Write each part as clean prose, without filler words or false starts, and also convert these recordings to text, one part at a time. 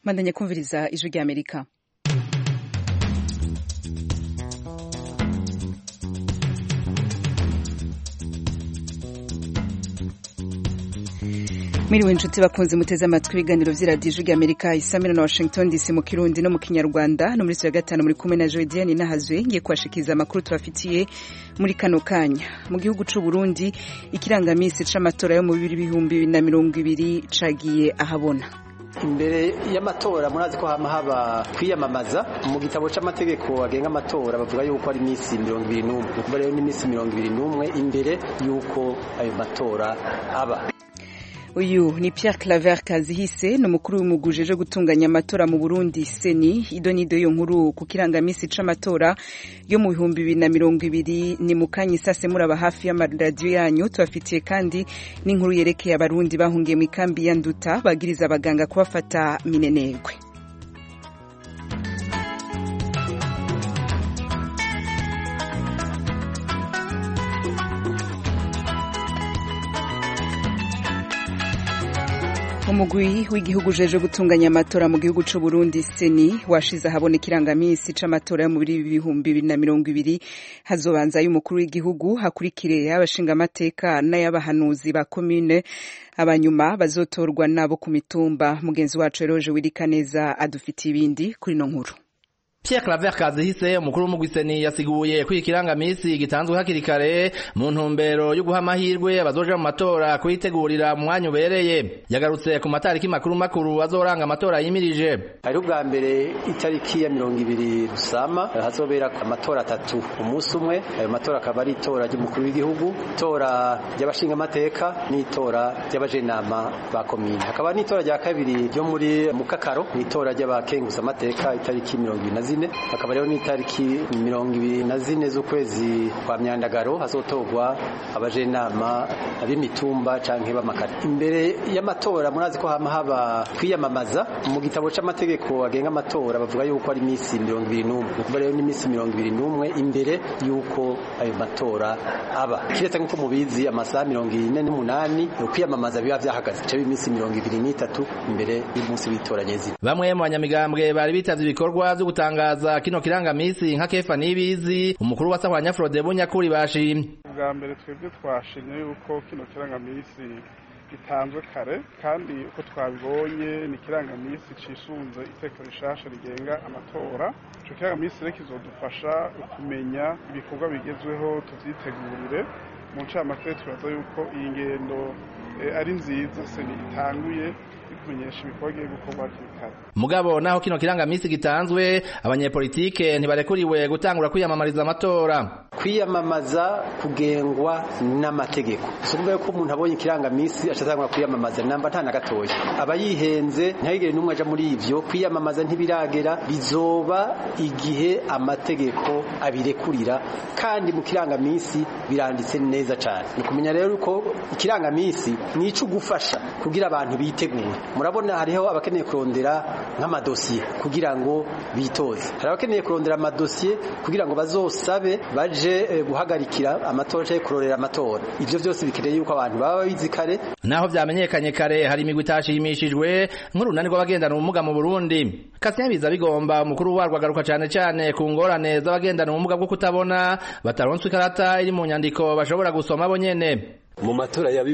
Mandanya kumviriza ijwi rya Amerika. Mwiriwe inshuti bakunze muteze amatwi ibiganiro vy'iradiyo ijwi rya Amerika isamira na Washington DC mu Kirundi no mu Kinyarwanda no muri ya gatanu muri kumwe na Joydiane Nahazwe ngiye kwashikiza amakuru tubafitiye muri kano kanya. Mu gihugu c'u Burundi ikirangamisi c'amatora yo mu 2020 cagiye ahabona. Imbere y'amatora murazi ko haba kwiyamamaza mu gitabo c'amategeko agenga amatora bavuga yuko ari imisi 2021 kuva rero ni imisi 2021 imbere yuko ayo matora aba. Uyu ni Pierre Claver Kazihise n'umukuru w'umugujeje gutunganya amatora mu Burundi Seni idonido yo nkuru ku kirangamisi c'amatora yo mu 2020 ni mukanyi sase muraba hafi y'amaradiyo yanyu tubafitiye kandi n'inkuru yerekeye abarundi bahungiye mu ikambi ya Nduta bagiriza abaganga kubafata minenegwe. Umugwi w'igihugu jeje gutunganya amatora mu gihugu c'u Burundi Seni washize ahabona ikirangamisi c'amatora yo mu 2020 hazobanza y'umukuru w'igihugu hakurikire abashinga amateka n'ayabahanuzi ba commune abanyuma bazotorwa nabo ku mitumba. Mugenzi wacu Eroje Wirikaneza adufitiye ibindi kuri no nkuru. Pierre Claver Kazihise umukuru w'umugwiseni yasiguye ko ikirangamisi gitanzwe hakiri kare mu ntumbero yo guha amahirwe abazoja mu matora kuyitegurira mu mwanya ubereye. Yagarutse ku matariki makuru azoranga amatora yimirije. Ari ubwa mbere itariki ya 20 Rusama hazobera amatora 3 umunsi umwe. Ayo matora akaba ari itora ry'umukuru w'igihugu, itora ry'abashinga amateka n'itora ry'abajenama ba komine. Hakaba n'itora rya kabiri ryo muri Mukakaro, n'itora ry'abakenguza amateka itariki 20 akaba rero ni tariki 24 z'ukwezi kwa Myandagaro hazotogwa abajenama ab'imitumba canke b'amakara. Imbere y'amatora murazi ko haba kwiyamamaza mu gitabo c'amategeko agenga amatora bavuga yuko ari imisi 2021 kuva rero ni imisi 2021 imbere yuko ayo matora aba. Kiretse nko mubizi amasaha 48 kwiyamamaza biba vyahagaze cyo imisi 23 imbere y'umunsi w'itora nyezi. Bamwe mu banyamigambwe bari bitavye ibikorwa vyo gutanga kino kirangamisi nka Kefa Nibizi umukuru wa Sahwanya Frode Bunyakuri bashimye. Bwa mbere twebwe twashimye yuko kino kirangamisi gitanzwe kare kandi uko twabibonye ni kirangamisi cisunze iteko rishasha rigenga amatora. Ico kirangamisi rero kizodufasha kumenya ibikorwa bigezweho tuvyitegurire mu ncamake turaza yuko iyi ngendo ari nziza Seni itanguye kumenyesha ibikorwa gukorwa kare. Mugabo naho kino kirangamisi gitanzwe abanyepolitike ntibarekuriwe gutangura kwiyamamariza amatora. Kwiyamamaza kugengwa n'amategeko. Sumbe ko umuntu abonye kirangamisi acatangura kwiyamamaza namba nta na gatoya. Abayihenze ntayigere numwe aja muri ivyo kwiyamamaza ntibiragera bizoba igihe amategeko abirekurira kandi mu kirangamisi biranditse neza cyane. Nukumenya rero uko ikirangamisi nico gufasha kugira abantu bitegura. Murabona hariho abakeneye kurondera nk'amadosiye kugira ngo bitoze. Hari abakeneye kurondera amadosiye kugira ngo bazosabe baje guhagarikira amatora cyangwa kurorera amatora. Ivyo byose bikeneye yuko abantu baba bizikare. Naho vyamenyekanye kare hari imigwi itashimishijwe nk'urunani rw'abagendana ubumuga mu Burundi. Kasnya biza bigomba umukuru warwo agaruka cyane ku ngorane z'abagendana ubumuga bwo kutabona bataronswe ikarata iri mu nyandiko bashobora gusoma bo nyene. Mu matora ya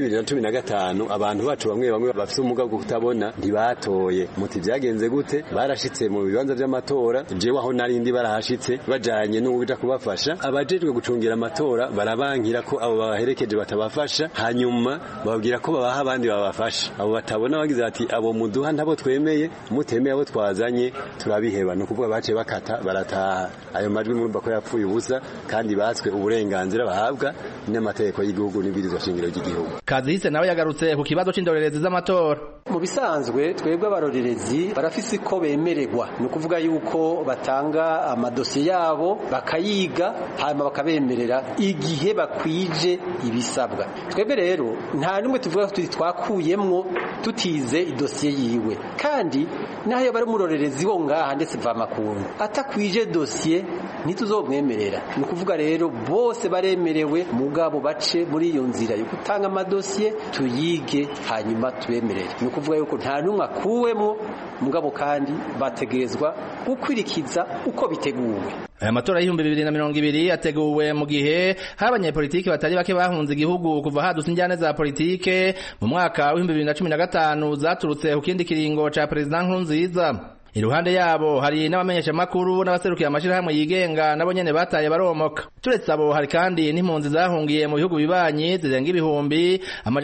2015 abantu bacu bamwe bafite umuga bwo kutabona ntibatoye. Muti byagenze gute? Barashitse mu bibanza by'amatora, jewe aho narindi barahashitse bajanye n'ubuja kubafasha. Abajejwe gucungira amatora barabankira ko abo baherekeje batabafasha, hanyuma bababwira ko babaha abandi babafasha. Abo batabona bagize ati abo muduha ntabo twemeye, mutemeye abo twazanye turabiheba. No kuvuga bace bakata barataha. Ayo majwi murumva ko yapfuye ubusa kandi batswe uburenganzira bahabwa n'amategeko y'igihugu n'ibirizo Kazihise nawe yagarutse ku kibazo c'indorerezi z'amatora. Mu bisanzwe twebwe abarorerezi barafise ko bemererwa no kuvuga yuko batanga amadosiye yabo bakayiga hanyuma bakabemerera igihe bakwije ibisabwa. Twebwe rero nta numwe tuvuga tuti twakuyemwo tutize idosiye yiwe kandi naho bari murorerezi wo ngaha ndetse va makuru atakwije dosiye ntituzomwemerera. Ni ukuvuga rero bose baremerewe, mugabo bace muri iyo nzira yo gutanga amadosiye tuyige hanyuma tubemerere. Ni ukuvuga yuko nta numwe akuwemo, mugabo kandi bategezwa gukwirikiza uko biteguwe. Aya matora y'ibihumbi 2020 ateguwe mu gihe hari abanyepolitiki batari bake bahunze igihugu kuva hadutse injyane za politike mu mwaka wa 2015 zaturutse ku kindi kiringo ca President Nkurunziza. Iruhande yabo hari n'abamenyesha makuru n'abaserukiye amashirahamwe yigenga nabo nyene bataye baromoka. Turetse abo hari kandi n'impunzi zahungiye mu bihugu bibanyi zirenga ibihumbi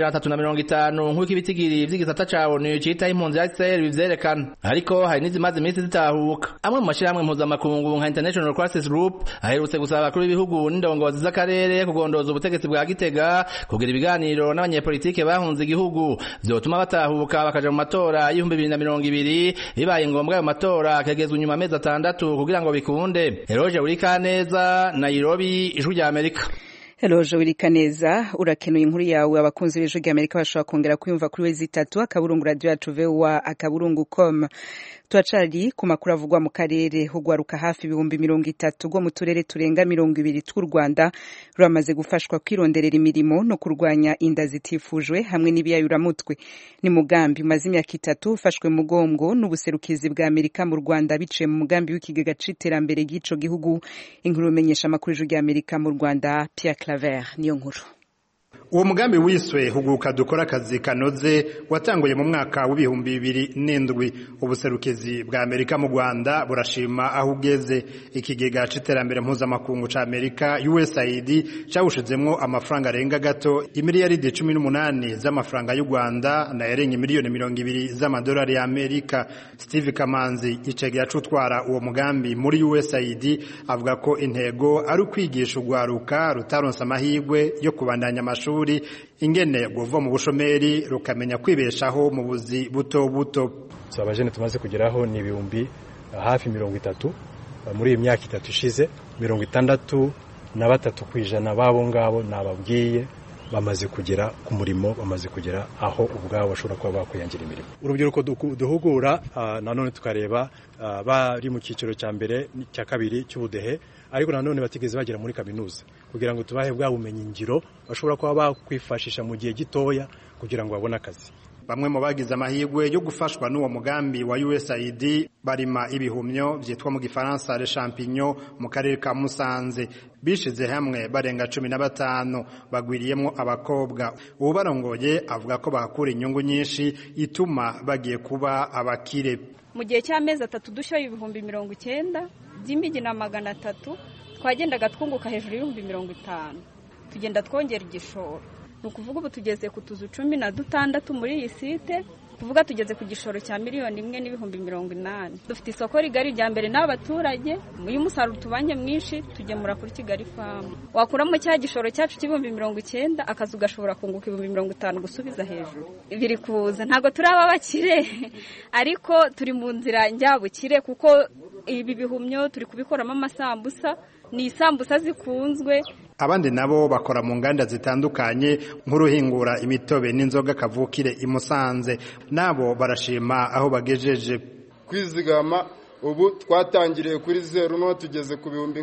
350 nk'uko ibitigiri vy'igisata ca ONU cita impunzi ya Israel bivyerekana. Ariko hari n'izimaze iminsi zitahuka. Amwe mu mashirahamwe mpuzamakungu nka International Crisis Group aherutse gusaba kuri ibihugu n'indongozi z'akarere kugondoza ubutegetsi bwa Gitega kugira ibiganiro n'abanyepolitike bahunze igihugu vyotuma batahuka bakaja mu matora y'ibihumbi 2020 bibaye ngombwa matora akagezwe nyuma amezi 6 kugira ngo bikunde. Eroje Urikaneza, Nairobi, Ijwi rya Amerika. Eroje Urikaneza, urakenuye inkuru yawe. Abakunzi b'Ijwi rya Amerika bashobora kongera kuyumva kuri wezi 3 akaburungu radio yacu VOA@com. Tuacari ku makuru avugwa mu karere hugwaruka hafi 30 go mu turere turenga 20 tw'u Rwanda ruramaze gufashwa kwironderera imirimo no kurwanya inda zitifujwe hamwe n'ibiyayuramutwe. Ni mugambi umaze imyaka 3 ufashwe mu mugongo n'ubuserukizi bwa Amerika mu Rwanda biciye mu mugambi w'ikigega c'iterambere gico gihugu. Inkuru menyesha makuru y'Ijwi rya Amerika mu Rwanda, Pierre Claver niyo nkuru. Uwo mugambi wiswe huguka dukora akazi kanoze watanguye mu mwaka w'ibihumbi 2007. Ubuserukizi bwa Amerika mu Rwanda burashima aho ugeze. Ikigega c'iterambere mpuzamakungu ca Amerika USAID cawushizemwo amafaranga arenga gato imiliyaridi 18 z'amafaranga y'u Rwanda na yarenga miliyoni 20 z'amadolari ya Amerika. Steve Kamanzi icegera c'utwara uwo mugambi muri USAID avuga ko intego ari ukwigisha urwaruka rutaronse amahirwe yo kubandanya amashuri ingene gova mu bushomeri rukamenya kwibeshaho mu buzi buto buto. Abajene tumaze kugeraho ni ibihumbi hafi 30 muri iyi myaka 3 ishize. 63% babo ngabo nababwiye bamaze kugera ku murimo, bamaze kugera aho ubwabo bashobora kuba bakwiyangira imirimo. Urubyiruko duhugura nanone tukareba bari mu kiciro cya mbere cya kabiri cy'ubudehe, ariko nanone batigeze bagera muri kaminuza kugira ngo tubahe bwa bumenyi ngiro bashobora kuba bakwifashisha mu gihe gitoya kugira ngo babone akazi. Bamwe mu bagize amahirwe yo gufashwa n'uwo mugambi wa USAID barima ibihumyo vyitwa mu Gifaransa les champignons mu karere ka Musanze. Bishize hamwe barenga 15 bagwiriyemwo abakobwa. Ubu barongoye avuga ko bakura inyungu nyinshi ituma bagiye kuba abakire. Mu gihe cy'amezi 3 dushoye ibihumbi 90 by'imigi na 300 twagendaga twunguka hejuru y'ibihumbi 50. Tugenda twongera igishoro. Nukuvuga ubu tugeze ku tuzu 16 muri iyi site, kuvuga tugeze ku gishoro cya miliyoni 1.80. Dufite isoko rigari rya mbere n'abaturage, uyu musaruro tubanye mwinshi tugemura kuri Kigali Farm. Wakura mu cya gishoro cyacu cy'ibihumbi 90 akazu gashobora kunguka ibihumbi 50 gusubiza hejuru. Biri kuza ntago turaba bakire ariko turi mu nzira njyabukire kuko ibi bihumyo turi kubikoramo amasambusa, ni isambusa zikunzwe. Abandi nabo bakora mu nganda zitandukanye nk'uruhingura imitobe n'inzoga kavukire imusanze, nabo barashima aho bagejeje. Kwizigama ubu twatangiriye kuri 0 no tugeze ku bihumbi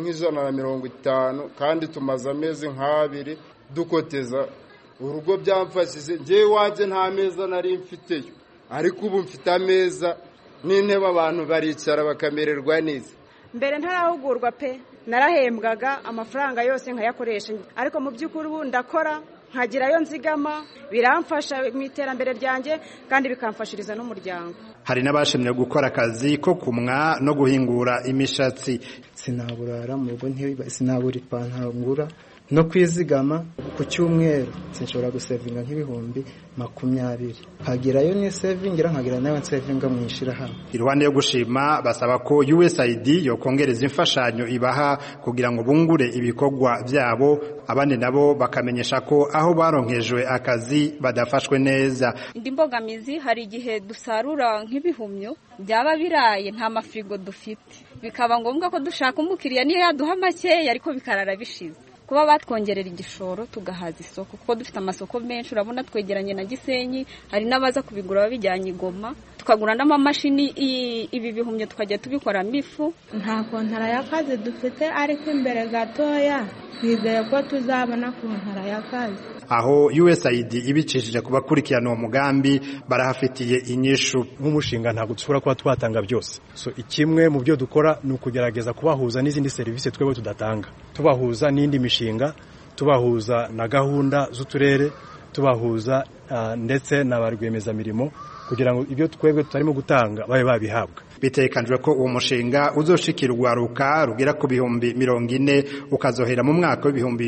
150 kandi tumaze amezi nk'abiri dukoteza. Urugo byamfashije ngiye waje nta meza nari mfiteyo, ariko ubu mfite ameza n'intebe abantu baricara bakamererwa neza. Mbere ntarahugurwa pe, narahembwaga amafaranga yose nkayakoresha, ariko mu by'ukuri ubu ndakora nkagirayo nzigama, biramfasha mu iterambere ryanjye kandi bikamfashiriza n'umuryango. Hari n'abashimye gukora akazi ko kumwa no guhingura imishatsi. Sinaburara mu rugo sinabura ipantaro ngura no kwizigama ku cyumweru sinshobora gusevinga nk'ibihumbi 20. Hagirayo ni sevingira nkagira nawe sevinga mwishira hamwe. Iruhande yo gushima basaba ko USAID yo kongereza imfashanyo ibaha kugira ngo bungure ibikorwa byabo, abandi nabo bakamenyesha ko aho baronkejwe akazi badafashwe neza. Indi mbogamizi hari igihe dusarura nk'ibihumyo byaba biraye nta mafrigo dufite, bikaba ngombwa ko dushaka umukiriya niyo yaduha makeya ariko bikarara bishize. Kuba batwongerera igishoro tugahaza isoko kuko dufite amasoko menshi, urabona twegeranye na Gisenyi, hari n'abaza kubigura babijyanye Goma, tukagura n'amamashini ibi bihumyo tukajya tubikoramo ifu. Nta kontara y'akazi dufite ariko imbere gatoya twizeye ko tuzabona kontara y'akazi. Aho USAID ibicishije kubakurikirana uwo mugambi barahafitiye inyishu. Nk'umushinga ntabwo dushobora kuba twatanga byose, so ikimwe mu byo dukora ni ukugerageza kubahuza n'izindi serivisi twebwe tudatanga, tubahuza n'indi mishinga, tubahuza na gahunda z'uturere, tubahuza ndetse na barwiyemezamirimo kugira ngo ibyo twebwe tutarimo gutanga babe babihabwa. Bitekanjwe ko uwo mushinga uzoshikira urwaruka rugera ku 40 ukazohera mu mwaka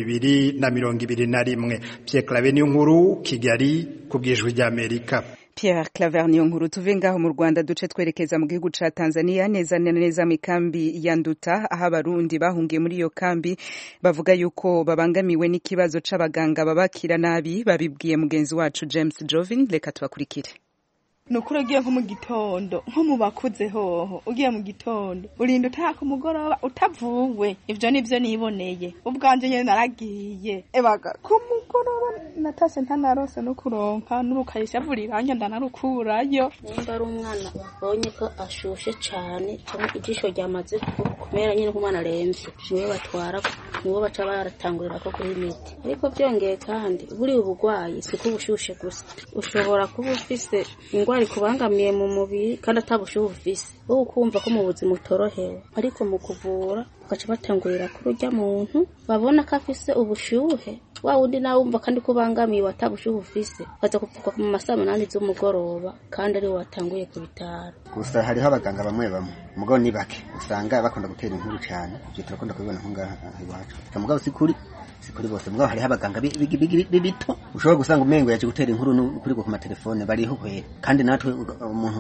w'2021. Pierre Claver Niyonkuru, Kigali, kubwijwe rya Amerika. Pierre Claver Niyonkuru. Tuve ngaho mu Rwanda duce twerekeza mu gihugu ca Tanzania, neza neza mu kambi ya Nduta, aho abarundi bahungiye muri iyo kambi bavuga yuko babangamiwe n'ikibazo c'abaganga babakira nabi. Babibwiye mugenzi wacu James Jovin. Reka tubakurikire. Nukuri ugiye nko mu gitondo nko mu bakuze hoho ugiye mu gitondo urinda utaka umugoroba utavuwe. Ivyo nivyo niboneye ubwanje nyene naragiye ebaga ku mugoroba natase ntanarose no kuronka n'urukayisha vuriranya ndanarukurayo. Nimba ari umwana babonye ko ashushe cyane cyane ijisho ryamaze kumera nyine nk'umwana aremvye niwe batwara niwe baca baratangurira ko kuri imiti. Ariko byongeye kandi buri ubugwayi siko ubushushe gusa, ushobora kuba ufise ingwara kubangamiye mu mubiri kandi atabushuhe ufise wo ukumva ko mu buzima utorohewe, ariko mu kuvura ugaca batangurira kuri urya muntu babona ko afise ubushuhe wa wundi nawe wumva kandi kubangamiye atabushuhe ufise baza kuvuga mu masaha 8 z'umugoroba kandi ari watanguye ku bitaro. Gusa hariho abaganga bamwe mugabo ni bake usanga bakunda gutera inkuru cyane, ibyo turakunda kubibona nkunga iwacu. Mugabo sikuri bose mugabo hariho abaganga bibito ushobora gusanga umengo yaje gutera inkuru kuri ku matelefone bariho kwera, kandi natwe umuntu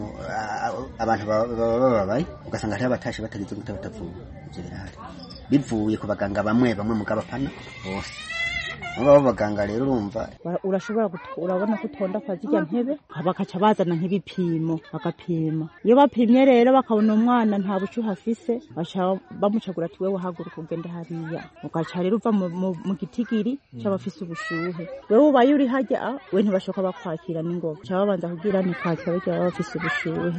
abantu bababaye ugasanga hariho abatashe batagize gutavuga. Ibyo birahari bivuye ku baganga bamwe mugabo pana bose. Aba baganga rero urumva urashobora urabona ko utonda kwazijya ntebe bakaca bazana nk'ibipimo bagapima. Iyo bapimye rero bakabona umwana nta bucuha afise bamucagura ati wewe haguruka ugende hariya, ugaca rero uva mu gitigiri cy'abafise ubushuhe. Wewe ubaye uri hajya we ntibashoka bakwakira n'ingoga cyaba banza kugira ni kwakira byo abafise ubushuhe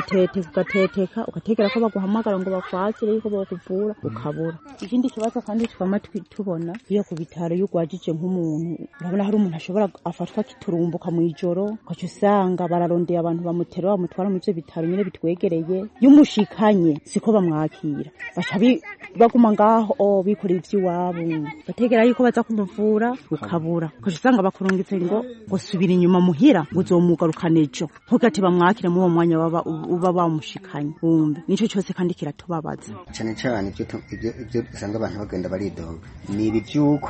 ugateteka ugategera ko baguhamagara ngo bakwakire yuko bakuvura ukabura. Ikindi kibazo kandi twamatwi tubona iyo ku bitaro y'ugwaje nk'umuntu urabona hari umuntu ashobora afatwa kiturumbuka mu ijoro ukaca usanga bararondeye abantu bamutera bamutwara mu byo bitaro nyine bitwegereye y'umushikanye siko bamwakira baca baguma ngaho bikorera ivy'iwabo bategera yuko baza kumuvura ukabura ukaca usanga bakurungitse ngo subira inyuma muhira uzomugarukana ejo ntugati bamwakire mu uwo mwanya uba bamushikanye wumve. Nico cyose kandi kiratubabaza cyane cyane ibyo usanga abantu bagenda baridoga ni ibi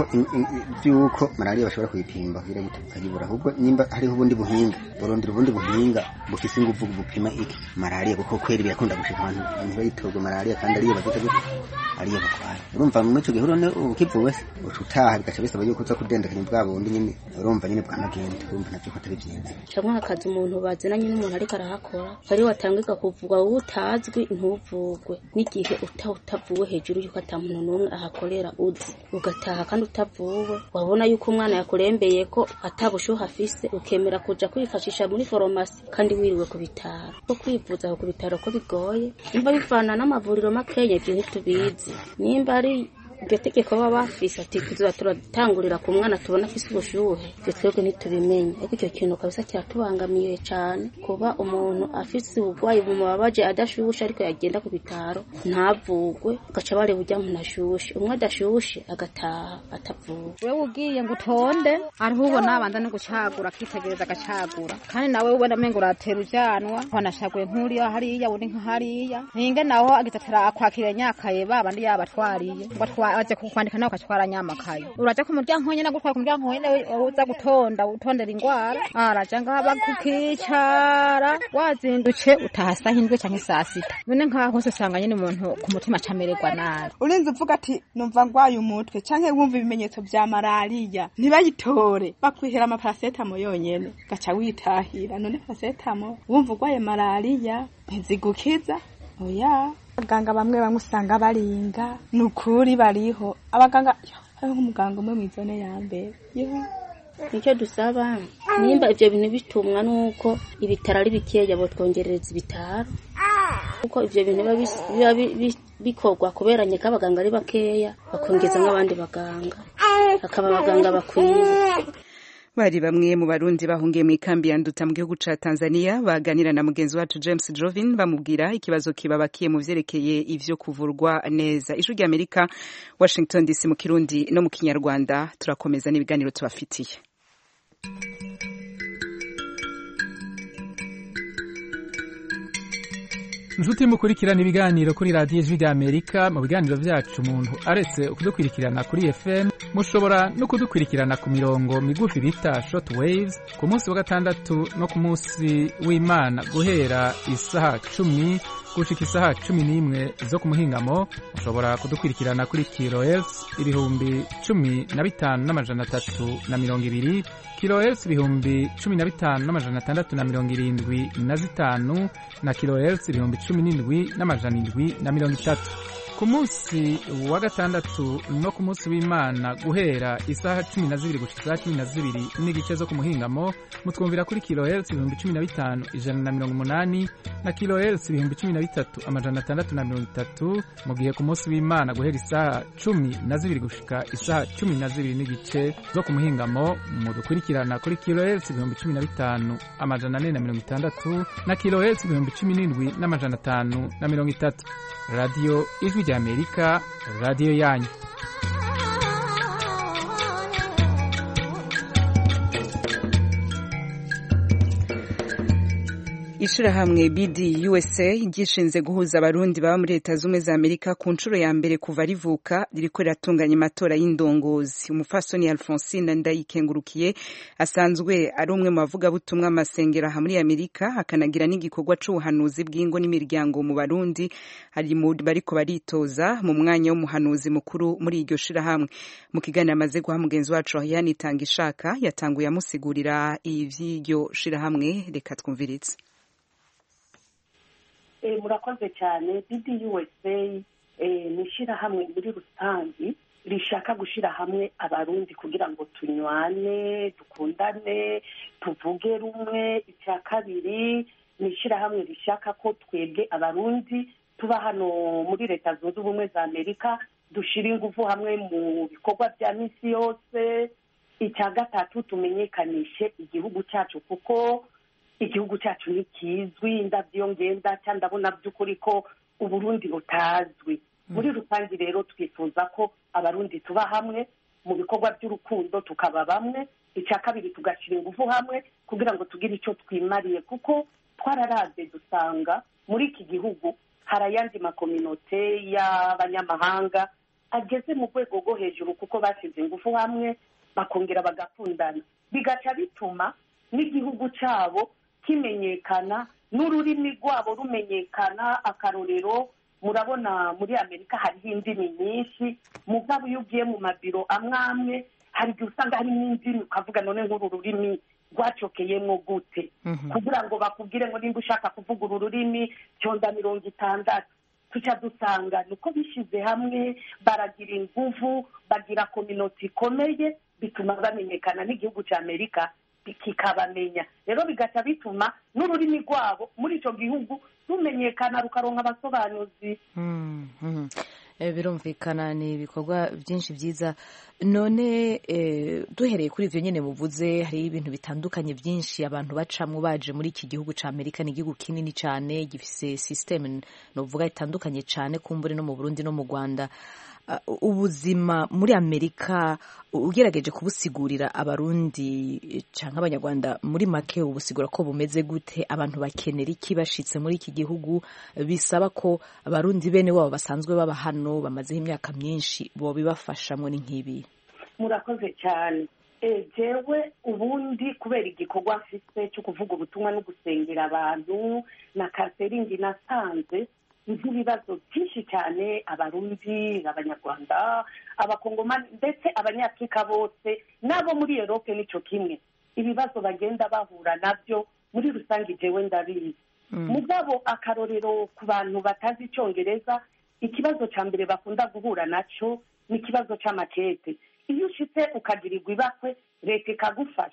byuko malaria bashobora kuyipimba kugira ngo tukayibura, ahubwo nimba hariho ubundi buhinga borondera ubundi buhinga bufise ingufu bupima iki malaria, kuko kweri birakunda gushika abantu bayitogwe malaria kandi ariyo bagita ariyo bakwara. Urumva mu cyo gihuro ne ukivuwe ucutaha bigaca bisaba yuko uza kudendekanya bwabo undi nyine urumva nyine bwanagenda urumva navyo atari byiza. Cyangwa akazi umuntu bazina nyine umuntu ariko arahakora ari watangika kuvugwa utazwi ntuvugwe n'igihe utavuwe hejuru yuko atamuntu numwe ahakorera uzi ugataha kandi utavuwe wabona yuko umwana yakurembeye ko atabushuha afise ukemera kuja kwifashisha muri farumasi kandi wiriwe ku bitaro ko kwivuza ku bitaro ko bigoye. Nimba bivana n'amavuriro makenya ibyo ntitubizi, nimba ari iryo tegeko baba bafise ati tuzoba turatangurira ku mwana tubona afise ubushuhe ibyo twebwe ntitubimenye. Ariko icyo kintu kabisa kiratubangamiye cyane kuba umuntu afise ubugwayi bumubabaje adashushe ariko yagenda ku bitaro ntavugwe ugaca bare burya umuntu ashushe umwe adashushe agataha atavuwe. Wewe ugiye ngo utonde ariho ubona abanza no gucagura akitegereza agacagura kandi nawe ubona mengo uratera ujyanwa wanashaguye nkuriya hariya undi nkahariya ninge naho agitatara akwakira nyakaye babandi yabatwariye ngo aje kukwandika nawe ukatwara nyamakaye uraje ku muryango nyene gutwara ku muryango nyene uza gutonda utondera ingwara araje ngaba kukicara wazinduce utahasa hindwe canke saa sita none nkaho hose sanga nyene umuntu ku mutima camererwa nabi. Urinze uvuga ati numva ngwaye umutwe canke wumva ibimenyetso vya malaria ntibayitore bakwihera amaparacetamo yonyene gaca witahira. None paracetamol wumva ngwaye malaria ntizigukiza oya. Abaganga bamwe usanga baringa nukuri bariho abaganga hariho umuganga umwe mw'izone ya mbere nicyo dusaba nimba ivyo bintu bitumwa nuko ibitaro ari bikeya botwongerereza ibitaro kuko ivyo bintu biba bikorwa kubera nyeka abaganga ari bakeya bakongeza nk'abandi baganga akaba abaganga bakwiye. Bari bamwe mu barundi bahungiye mu ikambi ya Nduta mu gihugu ca Tanzania baganira na mugenzi wacu James Jovin bamubwira ikibazo kibabakiye mu vyerekeye ivyo kuvurwa neza. Ijwi rya Amerika, Washington DC mu Kirundi no mu Kinyarwanda. Turakomeza n'ibiganiro tubafitiye. Njuti mukurikirana ibiganiro kuri radio Ijwi rya Amerika. Mu biganiro vyacu umuntu aretse kudukurikirana kuri FM mushobora no kudukurikirana ku mirongo migufi bita short waves ku munsi wa gatandatu no ku munsi w'Imana guhera isaha 10 gushika isaha 11 zo ku muhingamo. Mushobora kudukurikirana kuri kilohertz 15,320 kilohertz 15,675 na kilohertz 17,730. Ku munsi wa gatandatu no ku munsi w'Imana guhera isaha 12 gushika isaha 12 n'igice zo ku muhingamo mutwumvira kuri kilohertz 15,180 na kilohertz 13,630 mu gihe ku munsi w'Imana guhera isaha 12 gushika isaha 12 n'igice zo ku muhingamo mudukurikirana kuri kilohertz 15,460 na kilohertz 17,530. Radio Ijwi rya Amerika, radio yanyu. Ishirahamwe BDUSA gishinze guhuza abarundi baba muri Leta Zumwe za Amerika ku nshuro ya mbere kuva rivuka ririko riratunganya amatora y'indongozi. Umufasoni Alphonsine Ndayikengurukiye asanzwe ari umwe mu bavuga butumwa amasengero aha muri Amerika akanagira n'igikorwa c'ubuhanuzi bw'ingo n'imiryango mu Barundi ari mu bariko baritoza mu mwanya w'umuhanuzi mukuru muri iryo shirahamwe. Mu kiganiro amaze guha mugenzi wacu Yani Tangishaka yatanguye amusigurira ivy'iryo shirahamwe. Reka twumviritse. Murakoze cyane. BDUSA ni ishirahamwe muri rusangi rishaka gushira hamwe abarundi kugira ngo tunywane dukundane tuvuge rumwe. Icya kabiri ni ishirahamwe rishaka ko twebwe abarundi tuba hano muri Leta Zunze Ubumwe za Amerika dushira ingufu hamwe mu bikorwa bya misi yose. Icya gatatu tumenyekanishe igihugu cyacu kuko igihugu cyacu ni kizwi ndavyo ngenda cyandabona by'ukuri ko Uburundi butazwi. Muri rusangi rero twifuza ko abarundi tuba hamwe mu bikorwa by'urukundo tukaba bamwe. Icya kabiri tugashira ingufu hamwe kugira ngo tugire icyo twimariye kuko twararaze dusanga muri iki gihugu harayandi makominote y'abanyamahanga ageze mu rwego rwo hejuru kuko bashyize ingufu hamwe bakongera bagakundana bigaca bituma n'igihugu cyabo kimenyekana n'ururimi rwabo rumenyekana. Akarorero murabona muri Amerika hariho indimi nyinshi mugabo iyo ugiye mu mabiro amwe hari igihe usanga harimo indimi ukavuga none nk'uru rurimi rwacokeyemo gute kugira ngo bakubwire ngo nimba ushaka kuvuga uru rurimi cyonda 60. tuca dusanga nuko bishize hamwe baragira ingufu bagira community ikomeye bituma bamenyekana n'igihugu cya Amerika kikabamenya. Rero bigaca bituma n'ururimi rwabo muri ico gihugu rumenyekana rukaronka abasobanuzi. Birumvikana ni ibikorwa byinshi byiza. None duhereye kuri ivyo nyene muvuze hari ibintu bitandukanye byinshi abantu bacamwe baje muri iki gihugu ca Amerika. Ni igihugu kinini cyane gifise system novuga itandukanye cyane kumbure no mu Burundi no mu Rwanda. Ubuzima muri Amerika ugerageje kubusigurira abarundi canke abanyarwanda muri make ubusigura ko bumeze gute? Abantu bakenera iki bashitse muri iki gihugu bisaba ko abarundi bene wabo basanzwe baba hano bamaze imyaka myinshi bo bibafashamwe n'inkibi? Murakoze cyane. Jewe ubundi kubera igikorwa mfise cyo kuvuga ubutumwa no gusengera abantu na kaseringi nasanze ibibazo byinshi cyane abarundi abanyarwanda abakongomani ndetse abanyafrika bose nabo muri Europe nico kimwe ibibazo bagenda bahura nabyo muri rusangi jewe ndabizi. Mugabo akarorero ku bantu batazi icyongereza ikibazo cya mbere bakunda guhura naco ni ikibazo c'amakete. Iyo ushitse ukagirirwa ibakwe leta ikagufasha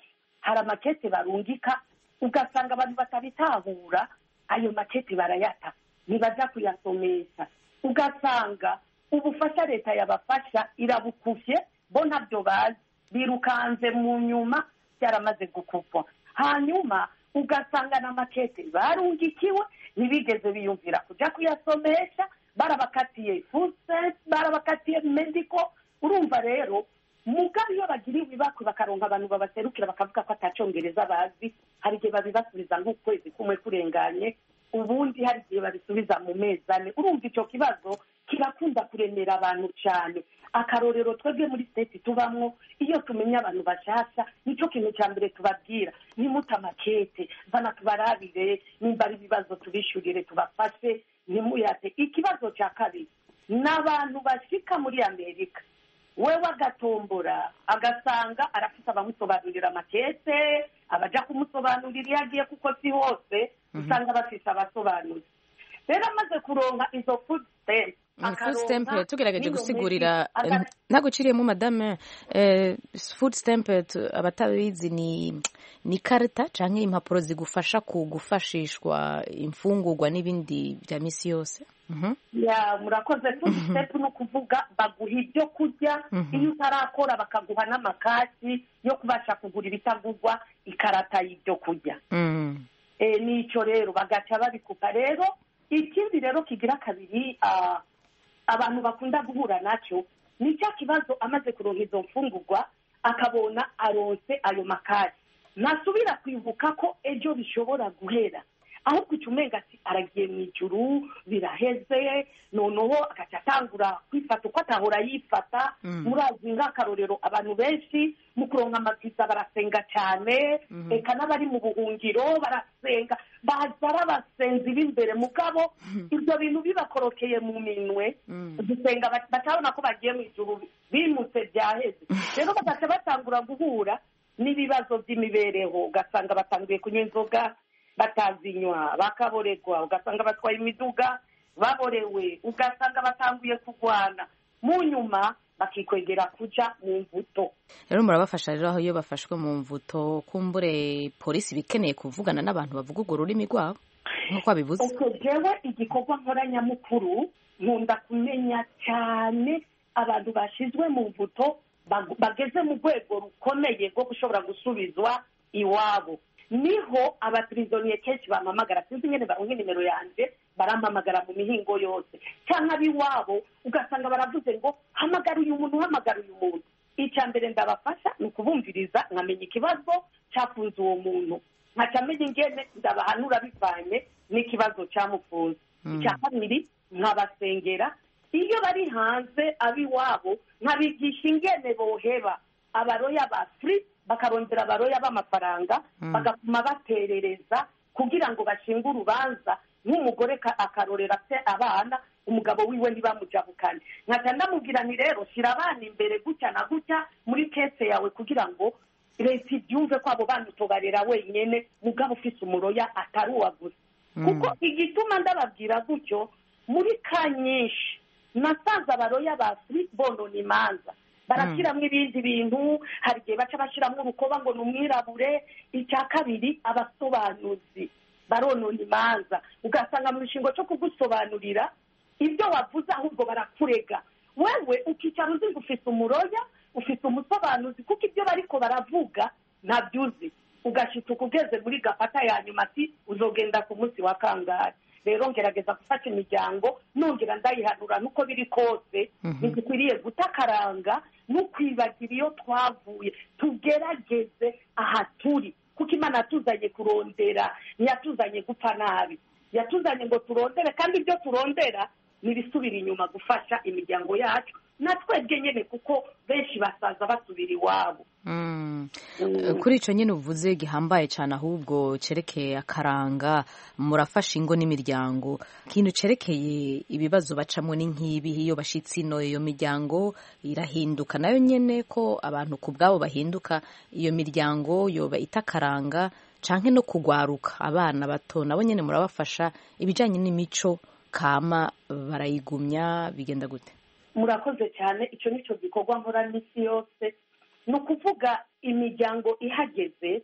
hari amakete barungika ugasanga abantu batabitahura ayo makete barayata ntibaja kuyasomesha ugasanga ubufasha leta yabafasha irabukuvye bo ntabyo bazi birukanze mu nyuma byaramaze gukupwa hanyuma ugasanga n'amakete barungikiwe ntibigeze biyumvira kuja kuyasomesha barabakatiye food stamp barabakatiye medical urumva rero mugabe iyo bagiriwe ibakwe bakaronka abantu babaserukira bakavuga ko atacongereza bazi hari igihe babibasubiza nk'ukwezi kumwe kurenganye ubundi hari igihe babisubiza mu mezi ane urumva ico kibazo kirakunda kuremera abantu cyane akarorero twebwe muri state tubamwo iyo tumenya abantu bashasha nico kintu cya mbere tubabwira nimuta makete bana tubarabire nimba ari ibibazo tubishurire tubafashe nimuyate ikibazo cya kabiri n'abantu bashika muri Amerika wewe agatombora agasanga arafite abamusobanurira amakete abaja kumusobanurira iyo agiye kuko si hose usanga bafite abasobanuzi rero amaze kuronka izo food stamp tugerageje gusigurira naguciriyemo madame food stamp abatabizi ni karita canke impapuro zigufasha kugufashishwa imfungurwa n'ibindi bya misi yose ya murakoze food stamp no kuvuga baguha ibyo kurya iyo utarakora bakaguha n'amakasi yo kubasha kugura ibitagurwa ikarata y'ibyo kurya nico rero bagaca babikupa rero ikindi rero kigira kabiri abantu bakunda guhura nacyo ni cya kibazo amaze kuronka izo mfungurwa akabona aronse ayo makasi ntasubira kwibuka ko ejo bishobora guhera ahubwo icumenga ati aragiye mu ijuru biraheze noneho agaca atangura kwifata uko atahora yifata murazi nk'akarorero abantu benshi mu kuronka amapizza barasenga cyane eka n'abari mu buhungiro barasenga bazara abasenzi b'imbere mugabo ibyo bintu bibakorokeye mu minwe gusenga batabona ko bagiye mu ijuru bimutse byaheze rero bagaca batangura guhura n'ibibazo by'imibereho ugasanga batanguye kunywa inzoga batazinywa bakaboregwa ugasanga batwaye imiduga baborewe ugasanga batanguye kurwana mu nyuma bakikwegera kuja mu mvuto rero murabafasha rero aho iyo bafashwe mu mvuto kumbure polisi bikeneye kuvugana n'abantu bavuga urwo rurimi rwabo nk'uko babivuze jewe igikorwa nkoranyamukuru nkunda kumenya cyane abantu bashizwe mu mvuto bageze mu rwego rukomeye rwo gushobora gusubizwa iwabo niho abapirizoniye kenshi bampamagara sinzi nyene baronke nimero yanje barampamagara mu mihingo yose cyangwa abiwabo ugasanga baravuze ngo hamagara uyu muntu icya mbere ndabafasha ni ukubumviriza nkamenya ikibazo cyafunze uwo muntu nkaca menya ingene ndabahanura bivanye n'ikibazo cyamufunze icya kabiri nkabasengera iyo bari hanze abiwabo nkabigisha ingene boheba abaroya ba free bakarondera abaroya b'amafaranga bagapuma baterereza kugira ngo bashinge urubanza nk'umugore akarorera se abana umugabo wiwe ntibamujabukane nkaca ndamubwira nti rero shyira abana imbere gutya na gutya muri kese yawe kugira ngo leta ibyumve ko abo bana utobarera wenyine mugabo ufise umuroya atari uwa gusa kuko igituma ndababwira gutyo muri ka nyinshi nasanze abaroya ba free bonona imanza barashyiramo ibindi bintu hari igihe baca bashyiramo urukoba ngo ni umwirabure icya kabiri abasobanuzi baronona imanza ugasanga mu gishingo cyo kugusobanurira ibyo wavuze ahubwo barakurega wewe ukicara uzi ngo ufite umuroya ufite umusobanuzi kuko ibyo bariko baravuga ntabyo uzi ugashituka ugeze muri gafata ya nyuma ati uzogenda ku munsi wa kangahe rero ngerageza gufata imiryango nongera ndayihanura nuko biri kose ntidukwiriye gutakaranga n'ukwibagira iyo twavuye tugerageze aha turi kuko imana yatuzanye kurondera ntiyatuzanye gupfa nabi yatuzanye ngo turondere kandi ibyo turondera ntibisubira inyuma gufasha imiryango yacu natwebwe nyine kuko benshi basaza basubira iwabo kuri icyo nyine uvuze gihambaye cyane ahubwo cyerekeye akaranga murafasha ingo n'imiryango ikintu cyerekeye ibibazo bacamo ni nk'ibi iyo bashyitsi ino iyo miryango irahinduka nayo nyine ko abantu ku bwabo bahinduka iyo miryango yoba itakaranga cyangwa no kugwaruka abana bato nabo nyine murabafasha ibijyanye n'imico kama barayigumya bigenda gute murakoze cyane icyo nicyo gikorwa nkora n'isi yose ni ukuvuga imiryango ihageze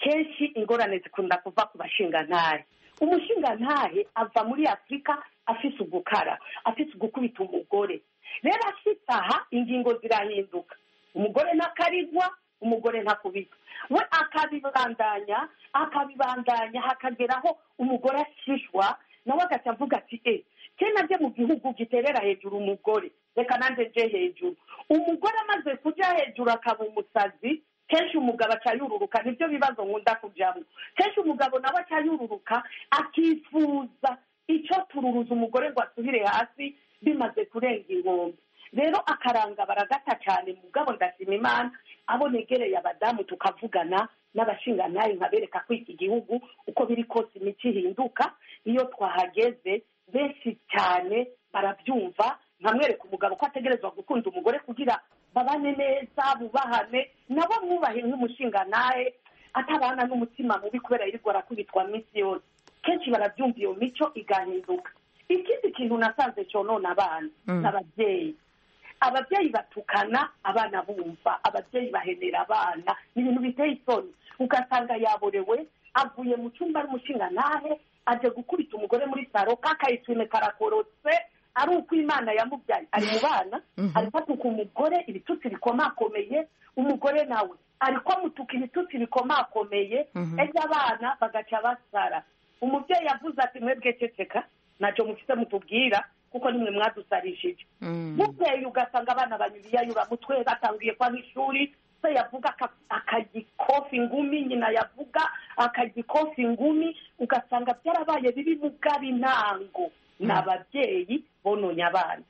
kenshi ingorane zikunda kuva ku bashingantahe. Umushingantahe ava muri Afurika afise ugukara, afise ugukubita umugore. Rero ashitse aha ingingo zirahinduka, umugore ntakarigwa, umugore ntakubitwa, we akabibandanya hakageraho umugore ashishwa, nawe agaca avuga ati kena nje mu gihugu giterera hejuru umugore, reka nanje nje hejuru. Umugore amaze kuja hejuru akaba umusazi, kenshi umugabo acayururuka, nibyo bibazo nkunda kujamo. Kenshi umugabo nawe acayururuka akifuza icyo tururuza umugore ngo asubire hasi bimaze kurenga inkombe. Rero akaranga baragata cyane, mugabo ndashima Imana abo negereye abadamu tukavugana n'abashingantahe nkabereka ko iki gihugu uko biri kose imico ihinduka. Iyo twahageze benshi cyane barabyumva, nkamwereka umugabo ko ategerezwa gukunda umugore kugira babane neza, bubahane, nabo mwubahe nk'umushingantahe atabana n'umutima mubi kubera yirirwa arakubitwa minsi yose. Kenshi barabyumva iyo mico igahinduka. Ikindi kintu nasanze conona abana n'ababyeyi, ababyeyi batukana abana bumva, ababyeyi bahenera abana, ni ibintu biteye isoni. Ugasanga yaborewe avuye mu cyumba ari umushingantahe aje gukubita umugore muri saro, kakayitwime karakorotse, ari uko Imana yamubyaye ari mu bana, ariko atuka umugore ibitutsi bikomakomeye, umugore nawe ariko amutuka ibitutsi bikomakomeye, ejo abana bagaca basara. Umubyeyi yavuze ati mwebwe ceceka, ntacyo mufite mutubwira kuko nimwe mwadusarishije. Bukeye ugasanga abana banyuriyayura mutwe batangiye kwa n'ishuri, se yavuga akagikofi ingumi, nyina yavuga akagikofi ingumi, ugasanga byarabaye bibi mugari ntango. N'ababyeyi bononye abana.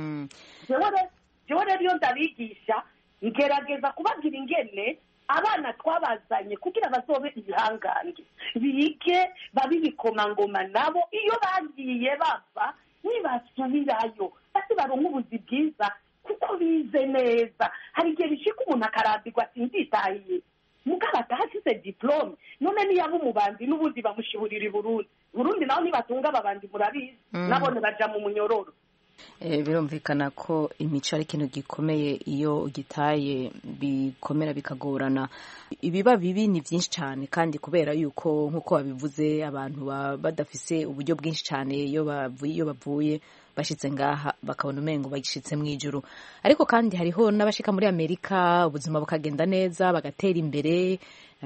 Jewe rero iyo ndabigisha ngerageza kubagira ingene abana twabazanye kugira bazobe ibihangange, bige babibikomangoma nabo iyo bagiye bava nibasubirayo basi baronka ubuzi bwiza kuko bize neza. Hari igihe bishika umuntu akarambirwa ati nditahiye, mugabo atahasize diplome, none niyaba umubandi n'ubundi bamushiburira i Burundi naho nibatunga ababandi murabizi nabone baja mu munyororo. Birumvikana ko imico ari ikintu gikomeye, iyo ugitaye bikomera bikagorana. Ibiba bibi ni byinshi cyane, kandi kubera yuko nk'uko babivuze abantu badafise uburyo bwinshi cyane iyo bavuye bashitse ngaha bakabona umengo bagishitse mu ijuru. Ariko kandi hariho n'abashika muri Amerika ubuzima bukagenda neza bagatera imbere,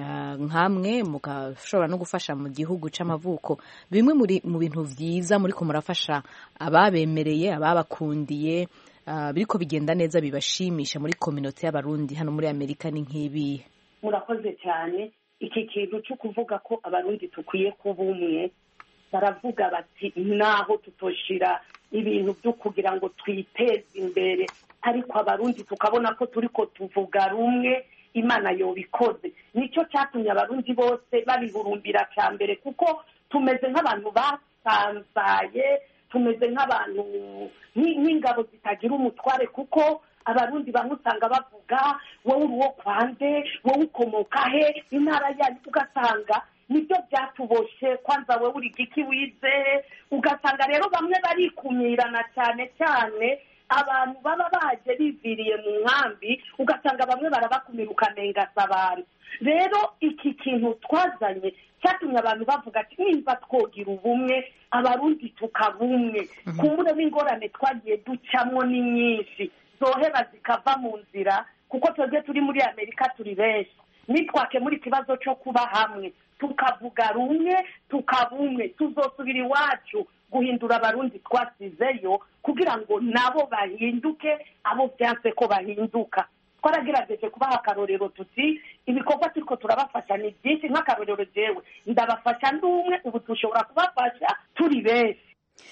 nkamwe mugashobora no gufasha mu gihugu c'amavuko. Bimwe mu bintu vyiza muri ko murafasha ababemereye, ababakundiye, biriko bigenda neza bibashimisha muri community y'abarundi hano muri Amerika ni nk'ibi. Murakoze cyane. Iki kintu cyo kuvuga ko abarundi tukwiye kuba umwe, baravuga bati naho tutoshira ibintu byo kugira ngo twiteze imbere, ariko abarundi tukabona ko turiko tuvuga rumwe, Imana yobikoze. Nicyo cyatumye abarundi bose babihurumbira cyambere, kuko tumeze nk'abantu basanzaye, tumeze nk'abantu nk'ingabo zitagira umutware, kuko abarundi bamwe usanga bavuga wowe uri uwo kwande, wowe ukomoka he, intara yayo, ugasanga nibyo byatuboshe. Kwanza wowe uri giki wize, ugasanga rero bamwe barikumirana cyane cyane abantu baba baje biviriye mu nkambi, ugasanga bamwe barabakumira ukanengasa abantu. Rero iki kintu twazanye cyatumye abantu bavuga ati nimba twogira ubumwe abarundi tukabumwe, kumbure n'ingorane twagiye ducamo ni nyinshi zoheba zikava mu nzira, kuko twebwe turi muri Amerika turi benshi, nitwake muri kibazo cyo kuba hamwe tukavuga rumwe tukabumwe, tuzosubira iwacu guhindura abarundi twasizeyo kugira ngo nabo bahinduke abo byanse ko bahinduka. Twaragerageje kubaha akarorero tuti ibikorwa turiko turabafasha ni byinshi. Nk'akarorero jewe ndabafasha ndumwe, ubu dushobora kubafasha turi benshi.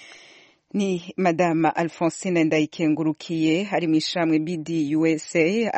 Ni Madame Alphonsine Ndayikengurukiye ari mu ishamwe BDUSA,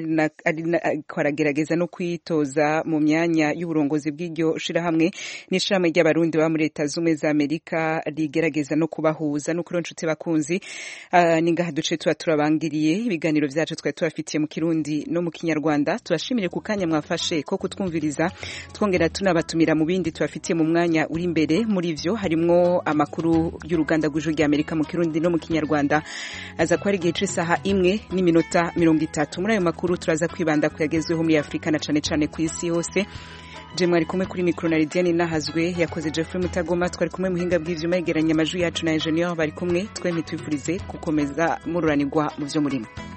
aragerageza no kwitoza mu myanya y'uburongozi bw'iryo shirahamwe. N'ishamwe ry'abarundi ba muri Leta Zumwe za Amerika rigerageza no kubahuza. No kuri nshuti bakunzi, ningaha duce tuba turabangiriye ibiganiro vyacu twari tubafitiye mu Kirundi no mu Kinyarwanda. Tubashimire ku kanya mwafashe ko kutwumviriza, twongera tunabatumira mu bindi tubafitiye mu mwanya uri imbere. Muri vyo harimwo amakuru y'uruganda rw'ijwi Amerika mu Kirundi no mu Kinyarwanda, aza ko ari igihe cy'isaha 1:30. Muri ayo makuru turaza kwibanda kuyagezweho muri Afrika na cane cane ku isi yose. je mwari kumwe kuri mikro na Lidiane Nahazwe yakoze Jeffrey Mutagoma twari kumwe muhinga bw'ivyuma yegeranya amajwi yacu na engineer bari kumwe twemye twifurize gukomeza mururanirwa mu vyo murimo